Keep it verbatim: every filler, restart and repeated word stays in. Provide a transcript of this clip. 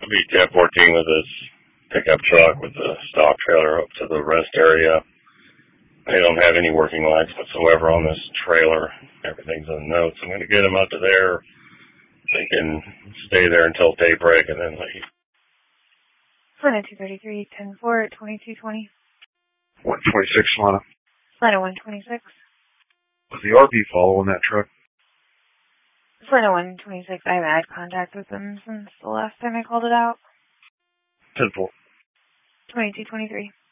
I'll be ten fourteen with this pickup truck with the stock trailer up to the rest area. They don't have any working lights whatsoever on this trailer. Everything's on notes. I'm going to get them up to there. They can stay there until daybreak and then leave. Atlanta two thirty-three, ten four, twenty-two twenty. one twenty-six, Atlanta. Atlanta one twenty-six. Was the R V following that truck? Atlanta one twenty-six. I haven't had contact with them since the last time I called it out. ten four. twenty-two twenty-three.